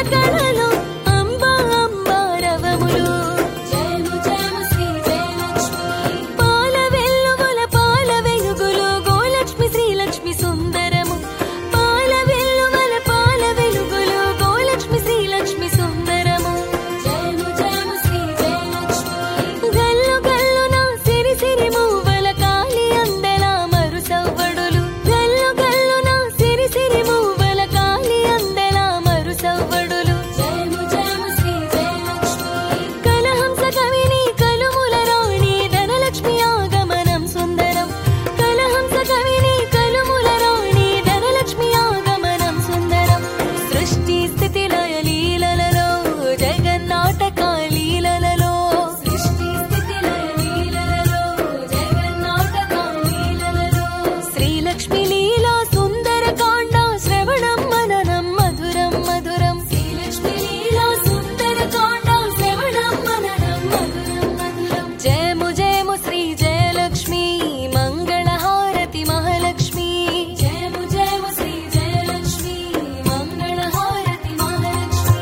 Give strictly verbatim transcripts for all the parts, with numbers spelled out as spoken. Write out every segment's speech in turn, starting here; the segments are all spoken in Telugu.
కళలో అంబా అంబారవములు జయము జయము శ్రీ జయలక్ష్మి పాల వెల్లువల పాల వెలుగులు గోలక్ష్మి శ్రీలక్ష్మి సుందరము పాల వెల్లువల పాల వెలుగులు గోలక్ష్మి శ్రీలక్ష్మి సుందరము జయము జయము శ్రీ జయలక్ష్మి గల్లు గల్లున సిరి సిరి మూవల కాలి అందల మరు సవ్వడులు గల్లు గల్లున సిరి సిరి మూవల కాలి అందల మరు సవ్వడులు జయము జయము శ్రీ జయలక్ష్మి కలహంస కవిని కలుముల రాణి ధనలక్ష్మి ఆగమనం సుందరం కలహంస కవిని కలుముల రాణి ధనలక్ష్మి ఆగమనం సుందరం సృష్టి స్థితి లయ లీలలలో జగన్నాటక లీలలలో సృష్టి స్థితి లయ లీలలలో జగన్నాటక లీలలలో శ్రీలక్ష్మి లీలా సుందర కాండ శ్రవణం మననం మధురం మధురం శ్రీలక్ష్మి లీలా సుందర కాండ శ్రవణం మననం మధురం మధురం జయము జయము శ్రీ జయలక్ష్మి మంగళహారతి మహాలక్ష్మి జయము జయము శ్రీ జయలక్ష్మి మంగళహారతి మహాలక్ష్మి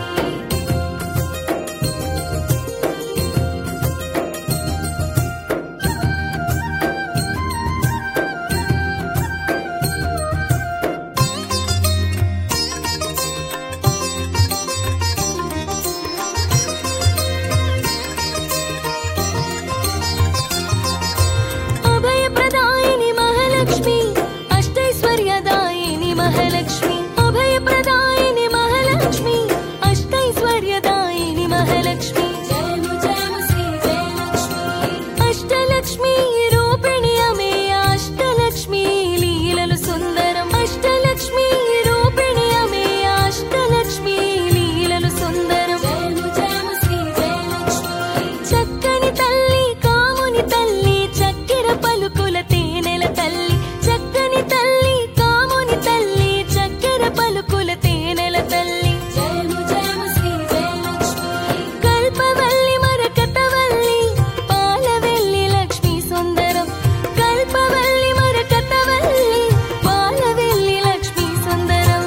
అభయప్రదాయిని మహాలక్ష్మి అష్టైశ్వర్యదాయిని మహాలక్ష్మి అభయప్రదాయిని మహాలక్ష్మి అష్టైశ్వర్యదాయిని మహాలక్ష్మి జయము జయము శ్రీ జయలక్ష్మి అష్టలక్ష్మి రూపిణి అమేయ అష్టలక్ష్మి లీలలు సుందరం అష్టలక్ష్మి రూపిణి అమేయ అష్టలక్ష్మి లీలలు సుందరం జయము జయము శ్రీ జయలక్ష్మి చక్కని తల్లి కాముని తల్లి చక్కెర పలుకుల తేనెల తల్లి చక్కని తల్లి కాముని తల్లి చక్కెర పలుకుల తేనెల తల్లి జయము జయము శ్రీ జయలక్ష్మి కల్పవల్లి మరకతవల్లి పాలవెల్లి లక్ష్మి సుందరం కల్పవల్లి మరకతవల్లి పాలవెల్లి లక్ష్మి సుందరం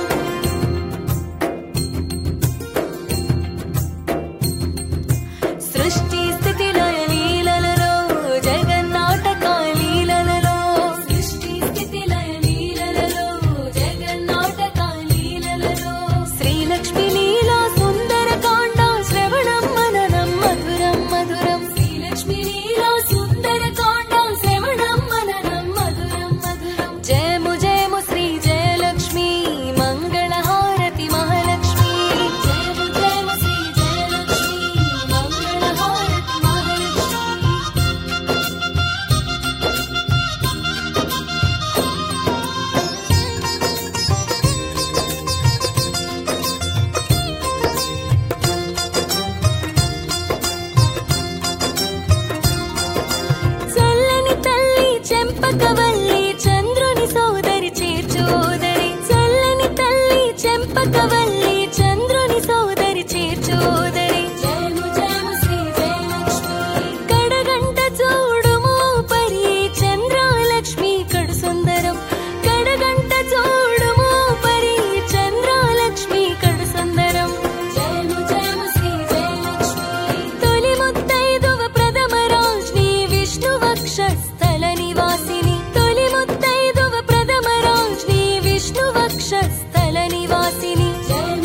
సృష్టి స్థితి లయ లీలలలో జగన్నాటక లీలలలో సృష్టి స్థితి లయ లీలలలో జగన్నాటక లీలలలో శ్రీలక్ష్మి లీలా సుందర కాండ శ్రవణం మననం మధురం మధురం శ్రీలక్ష్మి లీలా సుందర కాండ శ్రవణం మననం మధురం మధురం జయము జయము శ్రీ జయలక్ష్మి మంగళహారతి మహాలక్ష్మి జయము జయము శ్రీ జయలక్ష్మి మంగళహారతి మహాలక్ష్మి చల్లని తల్లి చెంపకవల్లి చంద్రుని సోదరి చేర్చోదరి చల్లని తల్లి చెంపకవల్లి చంద్రుని సోదరి చేర్చోదరి జయము జయము శ్రీ జయలక్ష్మి కడగంట చూడుము పరి చంద్రాలక్ష్మి కడు సుందరం కడగంట చూడుము పరి చంద్రాలక్ష్మి కడు సుందరం జయము జయము శ్రీ జయలక్ష్మి తొలి ముత్తైదువ ప్రథమ రాజ్ని విష్ణు వక్షస్థల నివాసిని తొలి ముత్తైదువ ప్రథమ రాజ్ని విష్ణు వక్షస్థల నివాసిని జయము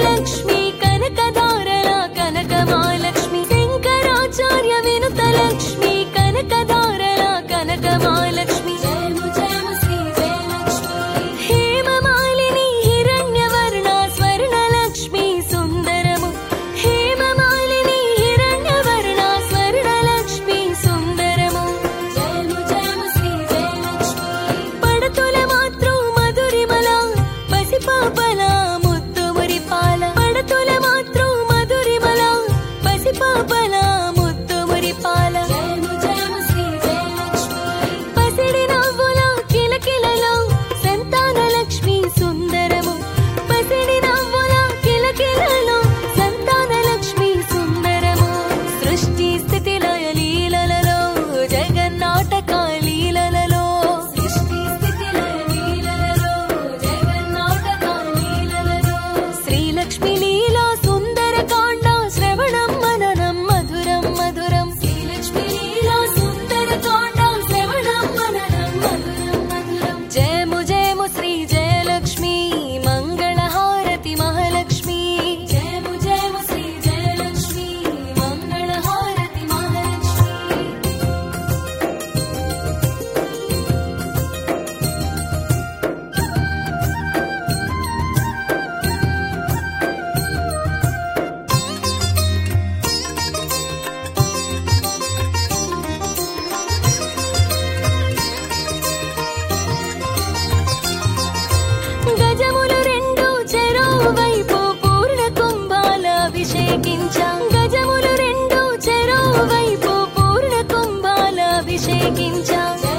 లక్ష్మి కనకదారల కనకమాలక్ష్మి శంకరాచార్య వినుత లక్ష్మి కనకదారల కనకమాలక్ష్మి జయము జయము శ్రీ జయలక్ష్మి హేమమాలిని హిరణ్యవర్ణ స్వర్ణ లక్ష్మి సుందరము హేమమాలిని హిరణ్యవర్ణ స్వర్ణ లక్ష్మి సుందరము జయము జయము శ్రీ జయలక్ష్మి పడతుల మాతృ మధురిమల పసిపాపల ముద్దు మురిపాల పడతుల మాతృ మధురిమల పసిపాపల ముద్దు మురిపాల జయము జయము శ్రీ జయలక్ష్మి పసిడి నవ్వుల కిలకిలలో సంతాన లక్ష్మి సుందరము పసిడి నవ్వుల కిలకిలలో సంతాన లక్ష్మి సుందరము సృష్టి స్థితి లయ లీలలలో జగన్నాటక లీలలలో సృష్టి స్థితి లయ లీలలలో జగన్నాటక లీలలలో శ్రీలక్ష్మి లీలా సుందర కాండ శ్రవణం మననం మధురం మధురం శ్రీలక్ష్మి లీలా సుందర కాండ శ్రవణం మననం మధురం మధురం జయము జయము శ్రీ జయలక్ష్మి మంగళహారతి మహాలక్ష్మి జయము జయము శ్రీ జయలక్ష్మి మంగళహారతి మహాలక్ష్మి గజములు రెండు చెరోవైపు పూర్ణ కుంభాల అభిషేకించా గజములు రెండు చెరోవైపు పూర్ణ కుంభాల అభిషేకించా